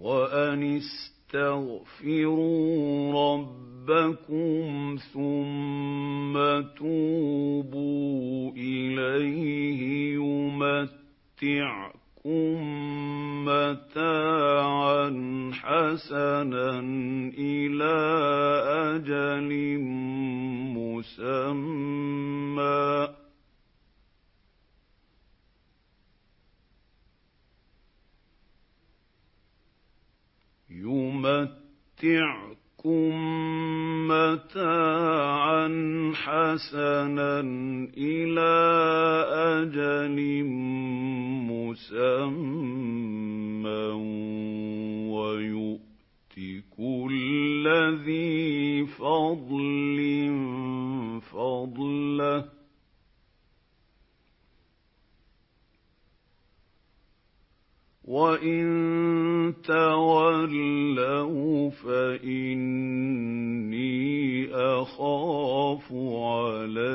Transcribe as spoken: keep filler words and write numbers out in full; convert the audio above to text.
وَأَنِ اسْتَغْفِرُوا رَبَّكُمْ ثُمَّ تُوبُوا إِلَيْهِ يُمَتِّعْكُم مَّتَاعًا حَسَنًا إِلَىٰ أَجَلٍ مُّسَمًّى يُمَتِّعْكُم مَّتَاعًا حَسَنًا إِلَىٰ أَجَلٍ مُّسَمًّى وَيُؤْتِ كُلَّ ذِي فَضْلٍ فَضْلَهُ ۖ وَإِن تَوَلَّوْا فَإِنِّي أَخَافُ عَلَيْكُمْ